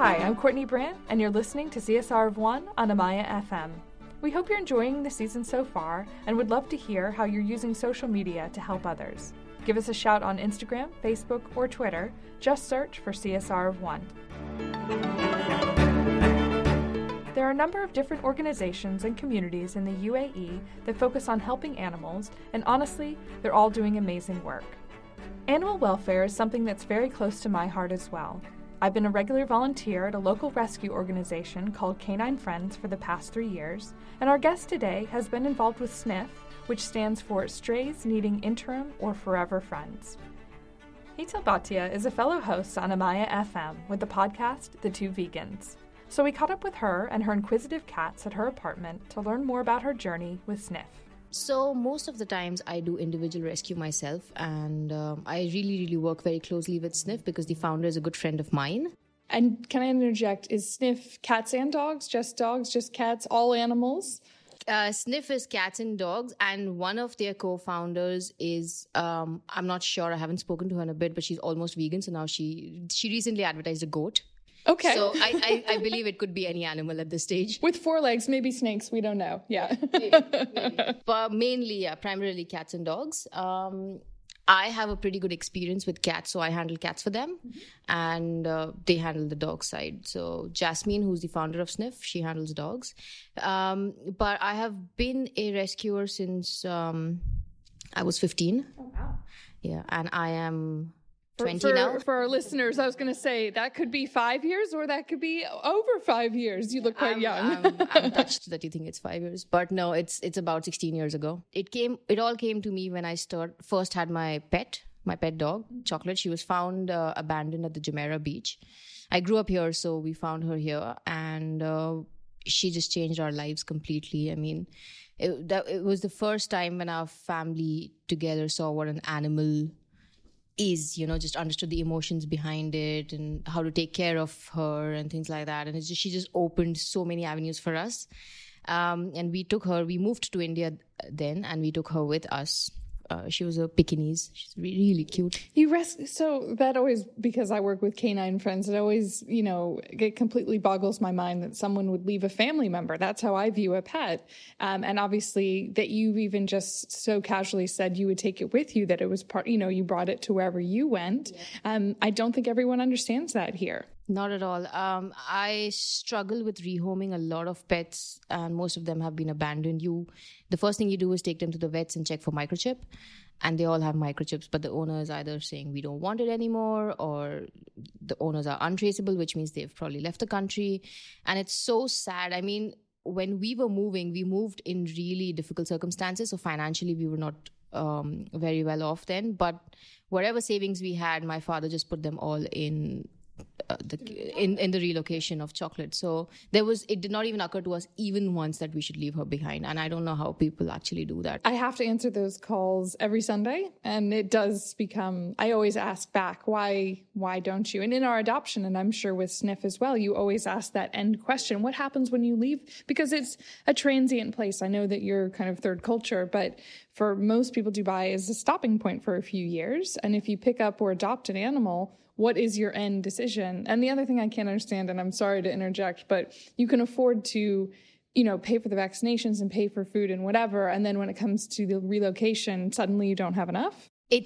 Hi, I'm Courtney Brandt, and you're listening to CSR of One on Amaya FM. We hope you're enjoying the season so far and would love to hear how you're using social media to help others. Give us a shout on Instagram, Facebook, or Twitter. Just search for CSR of One. There are a number of different organizations and communities in the UAE that focus on helping animals, and honestly, they're all doing amazing work. Animal welfare is something that's very close to my heart as well. I've been a regular volunteer at a local rescue organization called Canine Friends for the past 3 years, and our guest today has been involved with SNIF, which stands for Strays Needing Interim or Forever Friends. Hital Bhatia is a fellow host on Amaya FM with the podcast The Two Vegans. So we caught up with her and her inquisitive cats at her apartment to learn more about her journey with SNIF. So most of the times I do individual rescue myself, and I really work very closely with SNIF because the founder is a good friend of mine. And can I interject, is SNIF cats and dogs, just cats, all animals? SNIF is cats and dogs, and one of their co-founders is, I'm not sure, I haven't spoken to her in a bit, but she's almost vegan, so now she recently advertised a goat. Okay. So I believe it could be any animal at this stage. With 4 legs, maybe snakes, we don't know. Yeah. Maybe. But mainly, primarily cats and dogs. I have a pretty good experience with cats, so I handle cats for them, and they handle the dog side. So Jasmine, who's the founder of SNIF, she handles dogs. But I have been a rescuer since I was 15. Oh, wow. Yeah, and I am 20 now. For our listeners, I was going to say that could be 5 years or that could be over 5 years. You look quite young. I'm touched that you think it's 5 years, but no, it's about 16 years ago. It all came to me when I first had my pet dog, Chocolate. She was found abandoned at the Jumeirah beach. I grew up here, so we found her here, and she just changed our lives completely. I mean, it was the first time when our family together saw what an animal is, just understood the emotions behind it and how to take care of her and things like that. And she just opened so many avenues for us. And we moved to India then, and we took her with us. She was a Pekingese. She's really cute. So that always, because I work with Canine Friends, it always, it completely boggles my mind that someone would leave a family member. That's how I view a pet. And obviously that you've even just so casually said you would take it with you, that it was part, you brought it to wherever you went. Yeah. I don't think everyone understands that here. Not at all. I struggle with rehoming a lot of pets, and most of them have been abandoned. The first thing you do is take them to the vets and check for microchip, and they all have microchips, but the owner is either saying we don't want it anymore, or the owners are untraceable, which means they've probably left the country. And it's so sad. I mean, when we were moving, we moved in really difficult circumstances. So financially, we were not very well off then. But whatever savings we had, my father just put them all in the relocation of Chocolate. So it did not even occur to us even once that we should leave her behind. And I don't know how people actually do that. I have to answer those calls every Sunday, and it does become, I always ask back, why don't you? And in our adoption, and I'm sure with SNIF as well, you always ask that end question, what happens when you leave? Because it's a transient place. I know that you're kind of third culture, but for most people, Dubai is a stopping point for a few years. And if you pick up or adopt an animal, what is your end decision? And the other thing I can't understand, and I'm sorry to interject, but you can afford to, pay for the vaccinations and pay for food and whatever. And then when it comes to the relocation, suddenly you don't have enough.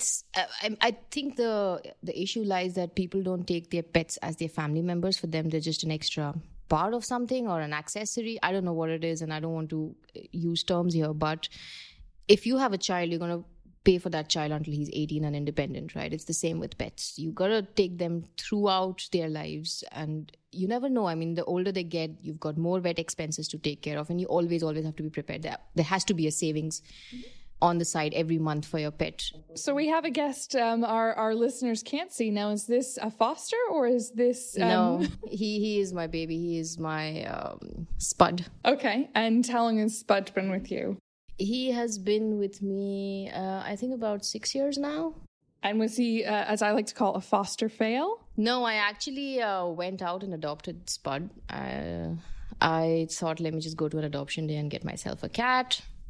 I think the issue lies that people don't take their pets as their family members. For them, they're just an extra part of something or an accessory. I don't know what it is, and I don't want to use terms here, but if you have a child, you're going to pay for that child until he's 18 and independent, right? It's the same with pets. You got to take them throughout their lives, and you never know. I mean, the older they get, you've got more vet expenses to take care of, and you always have to be prepared. There has to be a savings on the side every month for your pet. So we have a guest our listeners can't see now. Is this a foster or is this... No, he is my baby. He is my Spud. Okay. And how long has Spud been with you? He has been with me, I think about 6 years now. And was he, as I like to call, a foster fail? No, I actually went out and adopted Spud. I thought, let me just go to an adoption day and get myself a cat.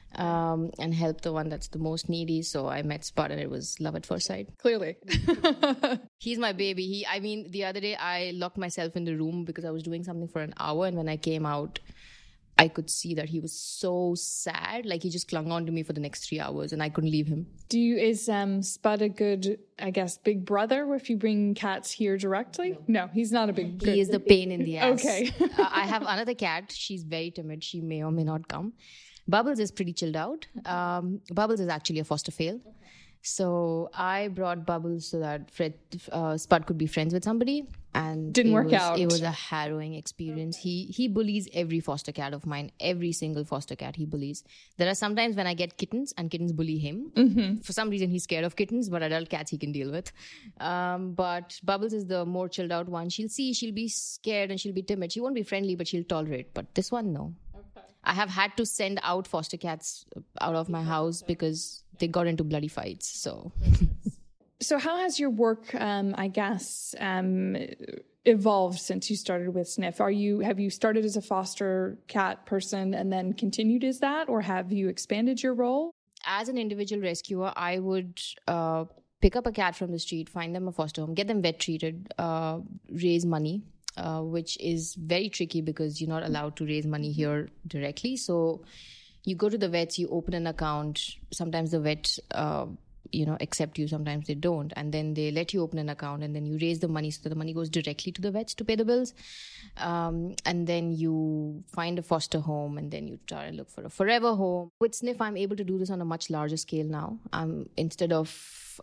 and help the one that's the most needy. So I met Spud and it was love at first sight. Clearly. He's my baby. The other day I locked myself in the room because I was doing something for an hour, and when I came out, I could see that he was so sad. Like, he just clung on to me for the next 3 hours and I couldn't leave him. Is Spud a good, I guess, big brother if you bring cats here directly? No, he's not a big... He is the pain in the ass. Okay. I have another cat. She's very timid. She may or may not come. Bubbles is pretty chilled out. Bubbles is actually a foster fail. Okay. So I brought Bubbles so that Spud could be friends with somebody. And didn't work out. It was a harrowing experience. Okay. He bullies every foster cat of mine. Every single foster cat he bullies. There are sometimes when I get kittens and kittens bully him. Mm-hmm. For some reason he's scared of kittens, but adult cats he can deal with. But Bubbles is the more chilled out one. She'll be scared and she'll be timid. She won't be friendly, but she'll tolerate. But this one, no. Okay. I have had to send out foster cats out of my house because they got into bloody fights. So how has your work, evolved since you started with Sniff? Have you started as a foster cat person and then continued as that, or have you expanded your role? As an individual rescuer, I would pick up a cat from the street, find them a foster home, get them vet treated, raise money, which is very tricky because you're not allowed to raise money here directly. So you go to the vets, you open an account. Sometimes the vet, accept you. Sometimes they don't. And then they let you open an account and then you raise the money so that the money goes directly to the vets to pay the bills. And then you find a foster home and then you try and look for a forever home. With Sniff, I'm able to do this on a much larger scale now. Instead of,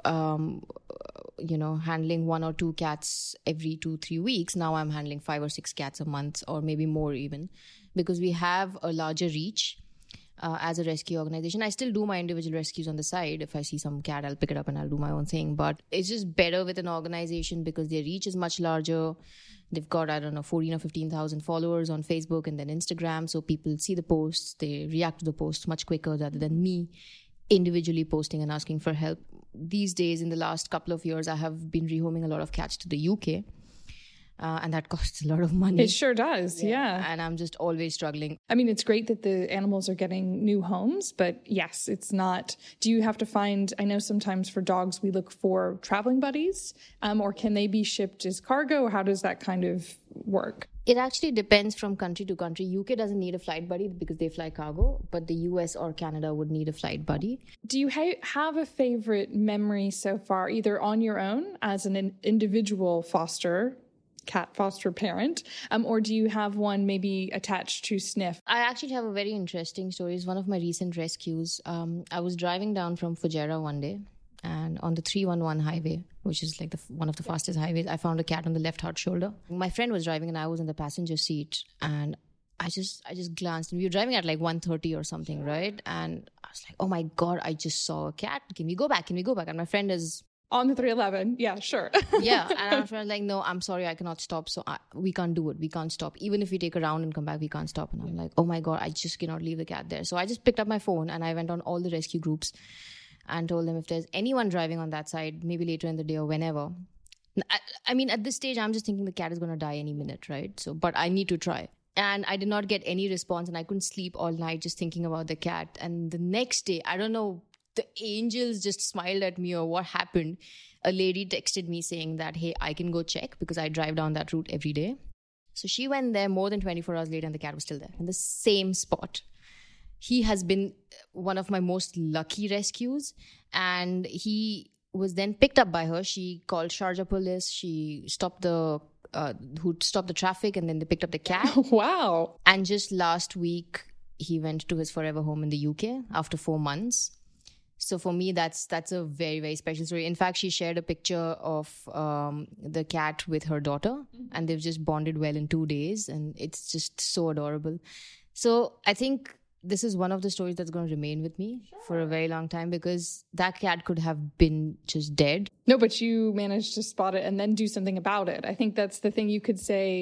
handling 1 or 2 cats every 2-3 weeks, now I'm handling 5 or 6 cats a month, or maybe more even, because we have a larger reach. As a rescue organization, I still do my individual rescues on the side. If I see some cat, I'll pick it up and I'll do my own thing. But it's just better with an organization because their reach is much larger. They've got, 14 or 15,000 followers on Facebook and then Instagram. So people see the posts, they react to the posts much quicker rather than me individually posting and asking for help. These days, in the last couple of years, I have been rehoming a lot of cats to the UK. And that costs a lot of money. It sure does, yeah. And I'm just always struggling. I mean, it's great that the animals are getting new homes, but yes, it's not... Do you have to find... I know sometimes for dogs we look for traveling buddies, or can they be shipped as cargo, or how does that kind of work? It actually depends from country to country. UK doesn't need a flight buddy because they fly cargo, but the US or Canada would need a flight buddy. Do you have a favorite memory so far, either on your own as an individual cat foster parent, or do you have one maybe attached to Sniff? I actually have a very interesting story. It's one of my recent rescues. I was driving down from Fujairah one day, and on the 311 highway, which is like one of the fastest highways, I found a cat on the left hard shoulder. My friend was driving and I was in the passenger seat, and I just glanced, and we were driving at like 1:30 or something, right? And I was like, oh my God, I just saw a cat. Can we go back? And my friend is... On the 311, yeah, sure. Yeah, and I was like, no, I'm sorry, I cannot stop. So we can't do it. We can't stop. Even if we take a round and come back, we can't stop. And I'm like, oh my God, I just cannot leave the cat there. So I just picked up my phone and I went on all the rescue groups and told them if there's anyone driving on that side, maybe later in the day or whenever. I mean, at this stage, I'm just thinking the cat is going to die any minute, right? So, but I need to try. And I did not get any response and I couldn't sleep all night just thinking about the cat. And the next day, I don't know, the angels just smiled at me or what happened. A lady texted me saying that, hey, I can go check because I drive down that route every day. So she went there more than 24 hours later and the cat was still there in the same spot. He has been one of my most lucky rescues, and he was then picked up by her. She called Sharjah police. She stopped the traffic, and then they picked up the cat. Wow. And just last week, he went to his forever home in the UK after 4 months. So for me, that's a very, very special story. In fact, she shared a picture of the cat with her daughter, and they've just bonded well in 2 days, and it's just so adorable. So I think this is one of the stories that's going to remain with me for a very long time, because that cat could have been just dead. No, but you managed to spot it and then do something about it. I think that's the thing. You could say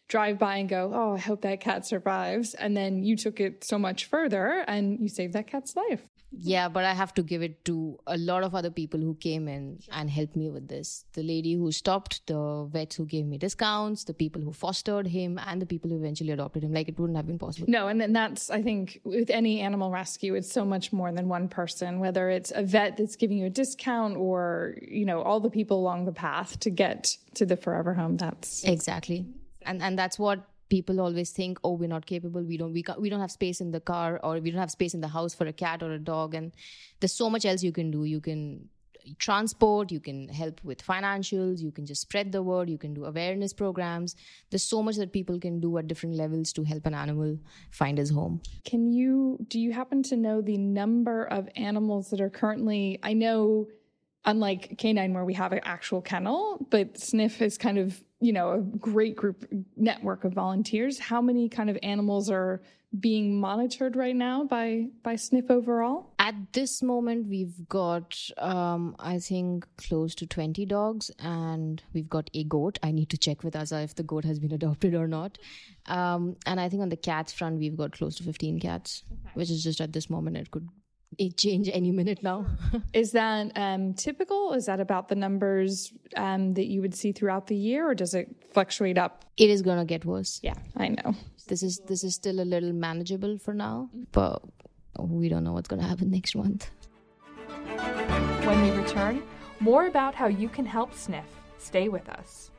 drive by and go, oh, I hope that cat survives. And then you took it so much further and you saved that cat's life. Yeah, but I have to give it to a lot of other people who came in and helped me with this. The lady who stopped, the vets who gave me discounts, the people who fostered him, and the people who eventually adopted him. Like, it wouldn't have been possible. No, and then that's, I think, with any animal rescue, it's so much more than one person, whether it's a vet that's giving you a discount or, all the people along the path to get to the forever home. That's exactly. And that's what people always think, oh, we're not capable, we don't have space in the car, or we don't have space in the house for a cat or a dog. And there's so much else you can do. You can transport, you can help with financials, you can just spread the word, you can do awareness programs. There's so much that people can do at different levels to help an animal find his home. Do you happen to know the number of animals that are currently, I know, unlike Canine where we have an actual kennel, but Sniff is kind of, a great network of volunteers. How many kind of animals are being monitored right now by Sniff overall? At this moment, we've got, I think, close to 20 dogs, and we've got a goat. I need to check with Asa if the goat has been adopted or not. And I think on the cats front, we've got close to 15 cats, which is just at this moment, it could change any minute now. Is that typical? Is that about the numbers that you would see throughout the year, or does it fluctuate up? It is going to get worse. Yeah, I know. This is still a little manageable for now, but we don't know what's going to happen next month. When we return, more about how you can help Sniff. Stay with us.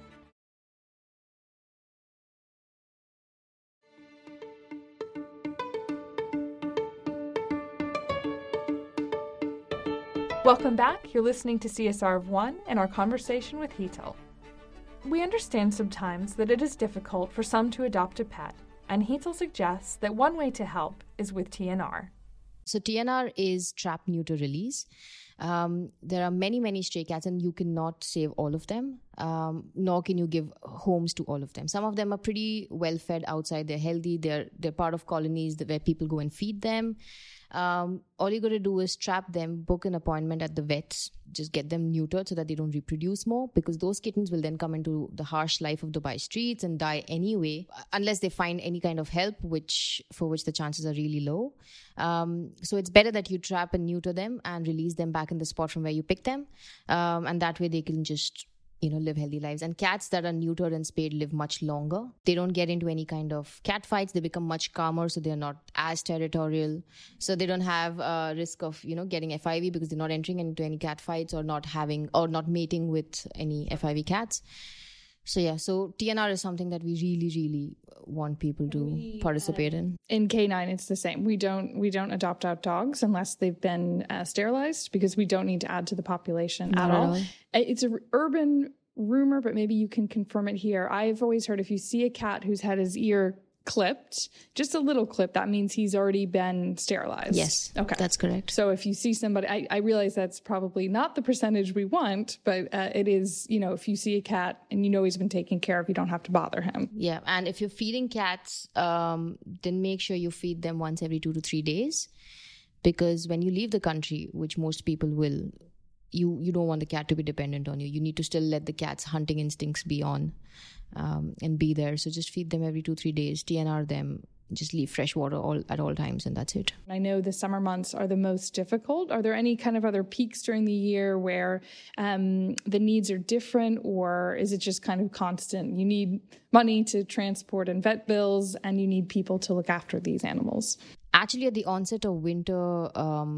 Welcome back. You're listening to CSR of One and our conversation with Hital. We understand sometimes that it is difficult for some to adopt a pet, and Hital suggests that one way to help is with TNR. So TNR is trap, neuter, release. There are many, many stray cats, and you cannot save all of them, nor can you give homes to all of them. Some of them are pretty well fed outside. They're healthy. They're part of colonies where people go and feed them. All you got to do is trap them, book an appointment at the vets, just get them neutered so that they don't reproduce more, because those kittens will then come into the harsh life of Dubai streets and die anyway, unless they find any kind of help, for which the chances are really low. So it's better that you trap and neuter them and release them back in the spot from where you pick them. And that way they can just live healthy lives. And cats that are neutered and spayed live much longer. They don't get into any kind of cat fights. They become much calmer, so they're not as territorial. So they don't have risk of, getting FIV because they're not entering into any cat fights or not mating with any FIV cats. So TNR is something that we really, really want people to participate in. In Canine, it's the same. We don't adopt out dogs unless they've been sterilized, because we don't need to add to the population at all. It's an urban rumor, but maybe you can confirm it here. I've always heard if you see a cat who's had his ear clipped, just a little clip, that means he's already been sterilized. Yes, okay, that's correct. So if you see somebody, I realize that's probably not the percentage we want, but it is, if you see a cat and he's been taken care of, you don't have to bother him. Yeah, and if you're feeding cats, then make sure you feed them once every 2 to 3 days, because when you leave the country, which most people will, you don't want the cat to be dependent on you. You need to still let the cat's hunting instincts be on and be there. So just feed them every 2-3 days, TNR them, just leave fresh water at all times, and that's it. I know the summer months are the most difficult. Are there any kind of other peaks during the year where the needs are different, or is it just kind of constant? You need money to transport and vet bills, and you need people to look after these animals. Actually, at the onset of winter,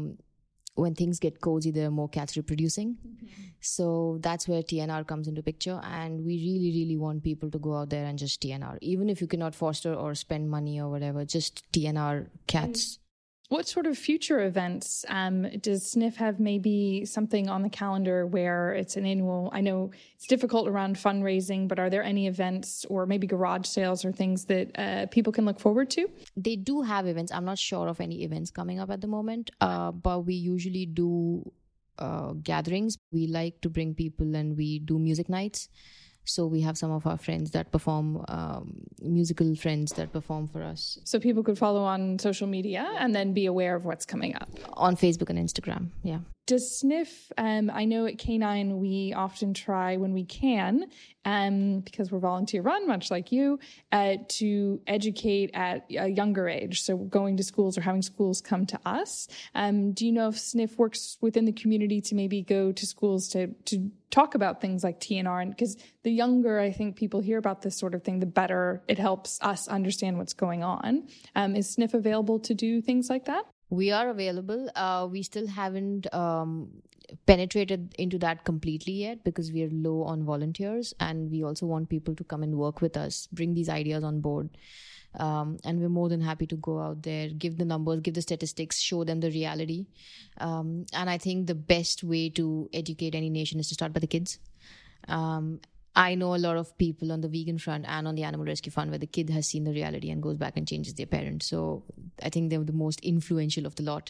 when things get cozy, there are more cats reproducing. Mm-hmm. So that's where TNR comes into picture. And we really, really want people to go out there and just TNR. Even if you cannot foster or spend money or whatever, just TNR cats. What sort of future events does Sniff have? Maybe something on the calendar where it's an annual? I know it's difficult around fundraising, but are there any events or maybe garage sales or things that people can look forward to? They do have events. I'm not sure of any events coming up at the moment, but we usually do gatherings. We like to bring people, and we do music nights. So we have some of our friends that perform, musical friends that perform for us. So people could follow on social media and then be aware of what's coming up. On Facebook and Instagram, yeah. Does Sniff, I know at K9 we often try when we can, because we're volunteer run, much like you, to educate at a younger age. So going to schools or having schools come to us. Do you know if Sniff works within the community to maybe go to schools to talk about things like TNR? And because the younger I think people hear about this sort of thing, the better it helps us understand what's going on. Is Sniff available to do things like that? We are available. We still haven't penetrated into that completely yet because we are low on volunteers, and we also want people to come and work with us, bring these ideas on board. And we're more than happy to go out there, give the numbers, give the statistics, show them the reality. And I think the best way to educate any nation is to start by the kids. I know a lot of people on the vegan front and on the animal rescue front where the kid has seen the reality and goes back and changes their parents. So I think they're the most influential of the lot.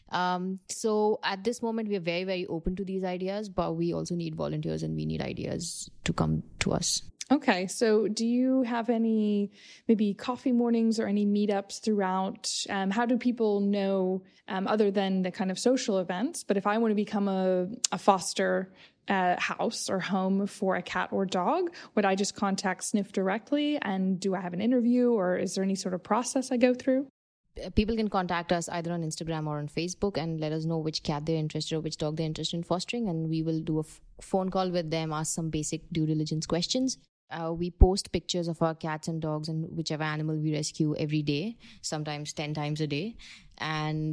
So at this moment, we are very, very open to these ideas, but we also need volunteers and we need ideas to come to us. Okay. So do you have any maybe coffee mornings or any meetups throughout? How do people know, other than the kind of social events, but if I want to become a foster house or home for a cat or dog, would I just contact Sniff directly? And do I have an interview, or is there any sort of process I go through? People can contact us either on Instagram or on Facebook and let us know which cat they're interested or which dog they're interested in fostering. And we will do a phone call with them, ask some basic due diligence questions. We post pictures of our cats and dogs and whichever animal we rescue every day, sometimes 10 times a day. And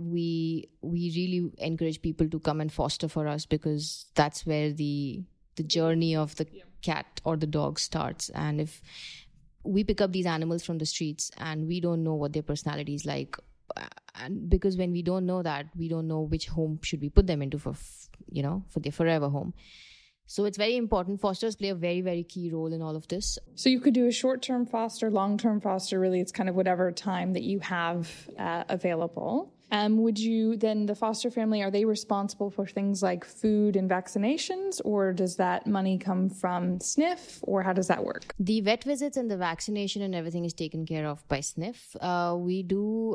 we really encourage people to come and foster for us because that's where the journey of the cat or the dog starts. And if we pick up these animals from the streets and we don't know what their personality is like, and because when we don't know that, we don't know which home should we put them into for their forever home. So it's very important. Fosters play a very, very key role in all of this. So you could do a short-term foster, long-term foster, really it's kind of whatever time that you have available. Would you then, the foster family, are they responsible for things like food and vaccinations, or does that money come from Sniff, or how does that work? The vet visits and the vaccination and everything is taken care of by Sniff. We do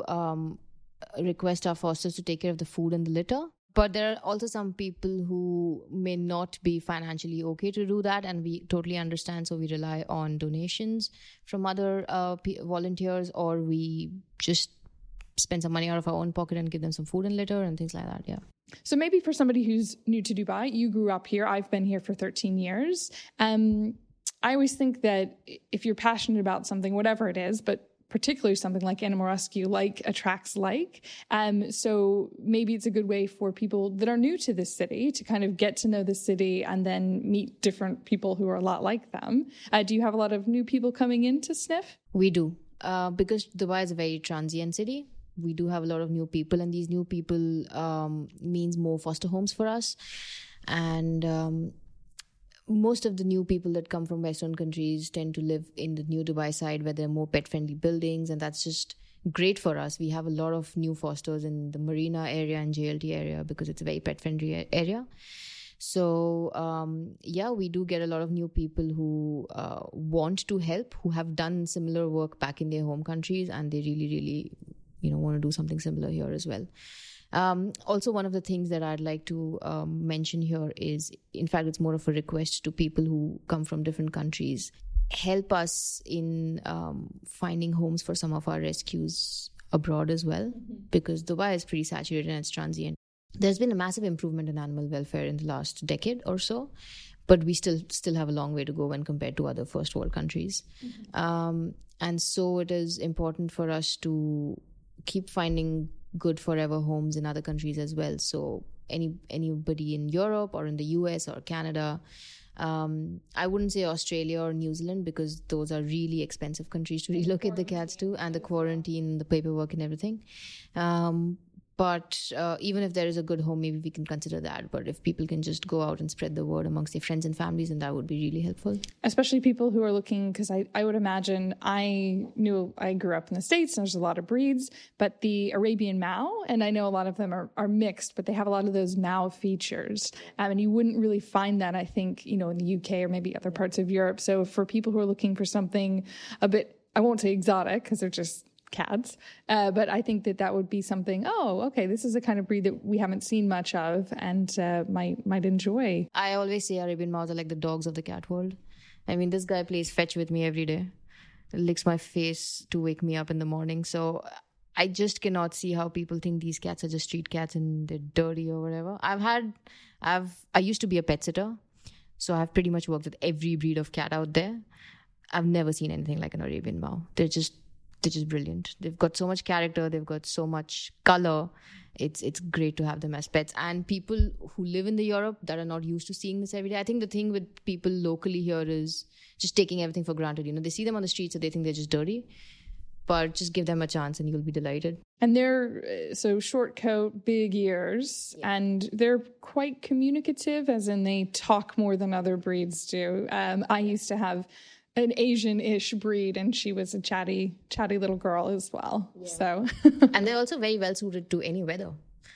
request our fosters to take care of the food and the litter. But there are also some people who may not be financially okay to do that, and we totally understand. So we rely on donations from other volunteers, or we just spend some money out of our own pocket and give them some food and litter and things like that. Yeah. So maybe for somebody who's new to Dubai, you grew up here. I've been here for 13 years. I always think that if you're passionate about something, whatever it is, but particularly something like animal rescue, like attracts like. So maybe it's a good way for people that are new to this city to kind of get to know the city and then meet different people who are a lot like them. Do you have a lot of new people coming into Sniff? We do. Because Dubai is a very transient city, we do have a lot of new people, and these new people means more foster homes for us. And most of the new people that come from Western countries tend to live in the new Dubai side where there are more pet-friendly buildings, and that's just great for us. We have a lot of new fosters in the Marina area and JLT area because it's a very pet-friendly area. So, we do get a lot of new people who want to help, who have done similar work back in their home countries, and they really, really, want to do something similar here as well. Also, one of the things that I'd like to mention here is, in fact, it's more of a request to people who come from different countries. Help us in finding homes for some of our rescues abroad as well, because Dubai is pretty saturated and it's transient. There's been a massive improvement in animal welfare in the last decade or so, but we still have a long way to go when compared to other first world countries. And so it is important for us to keep finding good forever homes in other countries as well. So anybody in Europe or in the US or Canada, I wouldn't say Australia or New Zealand because those are really expensive countries to relocate the cats to, and the quarantine, the paperwork and everything. But even if there is a good home, maybe we can consider that. But if people can just go out and spread the word amongst their friends and families, then that would be really helpful. Especially people who are looking, because I would imagine, I grew up in the States and there's a lot of breeds, but the Arabian Mau, and I know a lot of them are mixed, but they have a lot of those Mau features. And you wouldn't really find that, I think, in the UK or maybe other parts of Europe. So for people who are looking for something a bit, I won't say exotic because they're just cats. But I think that would be something, oh, okay, this is a kind of breed that we haven't seen much of and might enjoy. I always say Arabian Mouse are like the dogs of the cat world. I mean, this guy plays fetch with me every day, licks my face to wake me up in the morning. So I just cannot see how people think these cats are just street cats and they're dirty or whatever. I used to be a pet sitter, so I've pretty much worked with every breed of cat out there. I've never seen anything like an Arabian Mouse. They're just brilliant. They've got so much character. They've got so much color. It's great to have them as pets. And people who live in the Europe that are not used to seeing this every day, I think the thing with people locally here is just taking everything for granted. You know, they see them on the street, so they think they're just dirty. But just give them a chance and you'll be delighted. And they're so short coat, big ears, and they're quite communicative, as in they talk more than other breeds do. I used to have an Asian-ish breed, and she was a chatty little girl as well. Yeah. So, and they're also very well suited to any weather.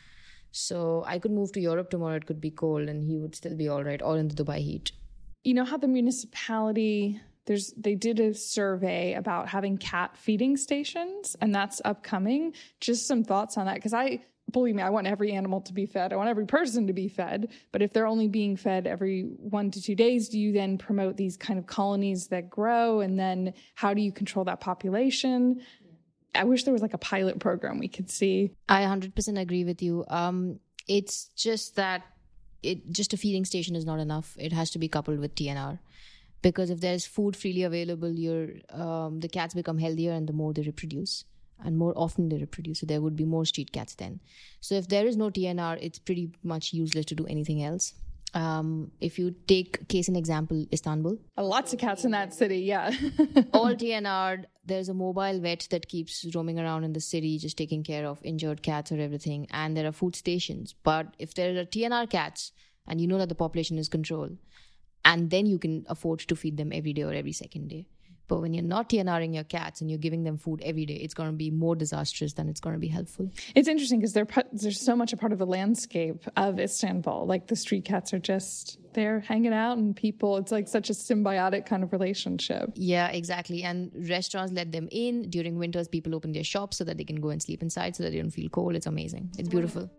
So I could move to Europe tomorrow. It could be cold, and he would still be all right, or in the Dubai heat. You know how the municipality, they did a survey about having cat feeding stations, and that's upcoming. Just some thoughts on that, because believe me, I want every animal to be fed. I want every person to be fed. But if they're only being fed every 1 to 2 days, do you then promote these kind of colonies that grow? And then how do you control that population? I wish there was like a pilot program we could see. I 100% agree with you. It's just that just a feeding station is not enough. It has to be coupled with TNR. Because if there's food freely available, the cats become healthier and the more they reproduce. And more often they reproduce, so there would be more street cats then. So if there is no TNR, it's pretty much useless to do anything else. If you take case in example, Istanbul. Lots of cats in that city, yeah. All TNR, there's a mobile vet that keeps roaming around in the city, just taking care of injured cats or everything. And there are food stations. But if there are TNR cats, and you know that the population is controlled, and then you can afford to feed them every day or every second day. But when you're not TNRing your cats and you're giving them food every day, it's going to be more disastrous than it's going to be helpful. It's interesting because they're so much a part of the landscape of Istanbul. Like the street cats are just there hanging out and people, it's like such a symbiotic kind of relationship. Yeah, exactly. And restaurants let them in. During winters, people open their shops so that they can go and sleep inside so that they don't feel cold. It's amazing. It's beautiful.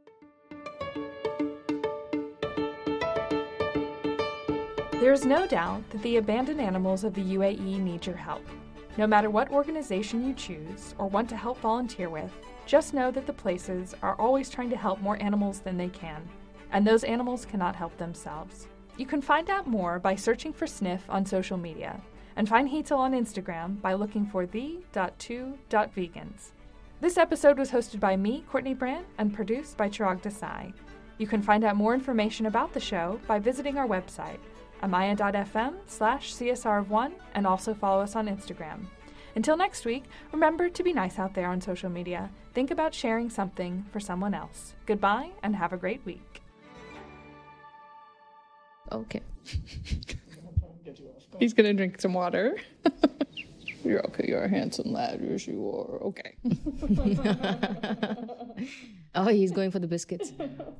There is no doubt that the abandoned animals of the UAE need your help. No matter what organization you choose or want to help volunteer with, just know that the places are always trying to help more animals than they can, and those animals cannot help themselves. You can find out more by searching for Sniff on social media, and find Heetal on Instagram by looking for the.2.vegans. This episode was hosted by me, Courtney Brandt, and produced by Chirag Desai. You can find out more information about the show by visiting our website, amaya.fm/CSR1, and also follow us on Instagram. Until next week, remember to be nice out there on social media. Think about sharing something for someone else. Goodbye, and have a great week. Okay. He's going to drink some water. You're okay. You're a handsome lad. Yes, you are. Okay. Oh, he's going for the biscuits.